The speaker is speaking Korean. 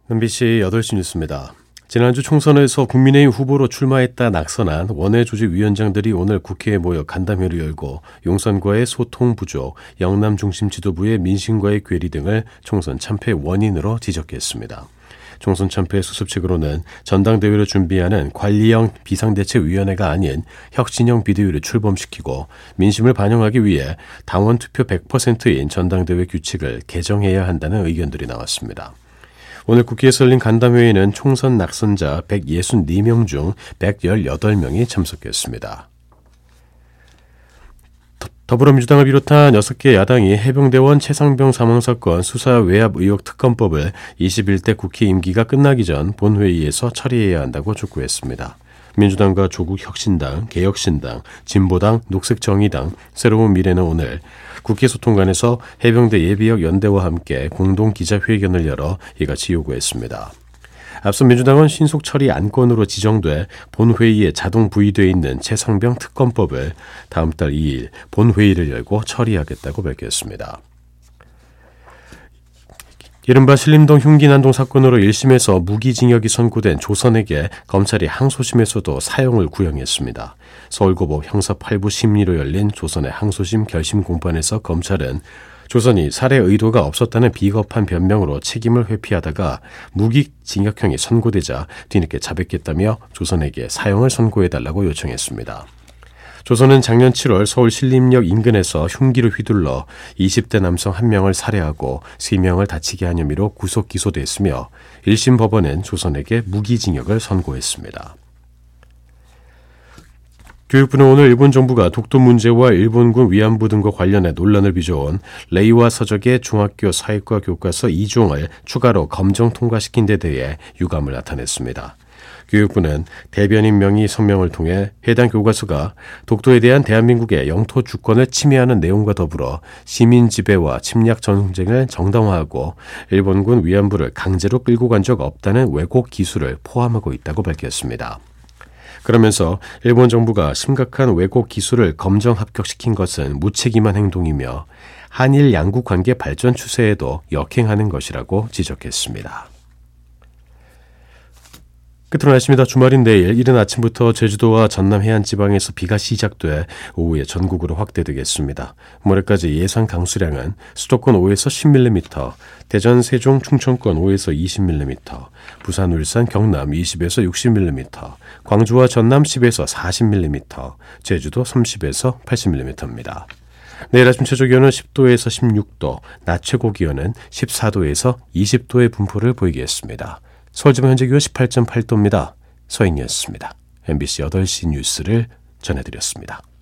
MBC 8시 뉴스입니다. 지난주 총선에서 국민의힘 후보로 출마했다 낙선한 원외조직위원장들이 오늘 국회에 모여 간담회를 열고 용산과의 소통 부족, 영남 중심 지도부의 민심과의 괴리 등을 총선 참패 원인으로 지적했습니다. 총선 참패 수습책으로는 전당대회를 준비하는 관리형 비상대책위원회가 아닌 혁신형 비대위를 출범시키고 민심을 반영하기 위해 당원 투표 100%인 전당대회 규칙을 개정해야 한다는 의견들이 나왔습니다. 오늘 국회에서 열린 간담회에는 총선 낙선자 164명 중 118명이 참석했습니다. 더불어민주당을 비롯한 6개 야당이 해병대원 최상병 사망사건 수사 외압 의혹 특검법을 21대 국회 임기가 끝나기 전 본회의에서 처리해야 한다고 촉구했습니다. 민주당과 조국혁신당, 개혁신당, 진보당, 녹색정의당, 새로운 미래는 오늘 국회 소통관에서 해병대 예비역 연대와 함께 공동 기자회견을 열어 이같이 요구했습니다. 앞서 민주당은 신속 처리 안건으로 지정돼 본회의에 자동 부의되어 있는 최상병 특검법을 다음 달 2일 본회의를 열고 처리하겠다고 밝혔습니다. 이른바 신림동 흉기 난동 사건으로 1심에서 무기징역이 선고된 조선에게 검찰이 항소심에서도 사형을 구형했습니다. 서울고법 형사 8부 심리로 열린 조선의 항소심 결심 공판에서 검찰은 조선이 살해 의도가 없었다는 비겁한 변명으로 책임을 회피하다가 무기징역형이 선고되자 뒤늦게 자백했다며 조선에게 사형을 선고해달라고 요청했습니다. 조선은 작년 7월 서울 신림역 인근에서 흉기를 휘둘러 20대 남성 1명을 살해하고 3명을 다치게 한 혐의로 구속 기소됐으며 1심 법원은 조선에게 무기징역을 선고했습니다. 교육부는 오늘 일본 정부가 독도 문제와 일본군 위안부 등과 관련해 논란을 빚어온 레이와 서적의 중학교 사회과 교과서 2종을 추가로 검정 통과시킨 데 대해 유감을 나타냈습니다. 교육부는 대변인 명의 성명을 통해 해당 교과서가 독도에 대한 대한민국의 영토 주권을 침해하는 내용과 더불어 시민 지배와 침략 전쟁을 정당화하고 일본군 위안부를 강제로 끌고 간 적 없다는 왜곡 기술을 포함하고 있다고 밝혔습니다. 그러면서 일본 정부가 심각한 왜곡 기술을 검정 합격시킨 것은 무책임한 행동이며 한일 양국 관계 발전 추세에도 역행하는 것이라고 지적했습니다. 끝으로 날씨입니다. 주말인 내일 이른 아침부터 제주도와 전남 해안지방에서 비가 시작돼 오후에 전국으로 확대되겠습니다. 모레까지 예상 강수량은 수도권 5에서 10mm, 대전, 세종, 충청권 5에서 20mm, 부산, 울산, 경남 20에서 60mm, 광주와 전남 10에서 40mm, 제주도 30에서 80mm입니다. 내일 아침 최저기온은 10도에서 16도, 낮 최고기온은 14도에서 20도의 분포를 보이겠습니다. 서울지방 현재 기온 18.8도입니다. 서인이었습니다. MBC 8시 뉴스를 전해드렸습니다.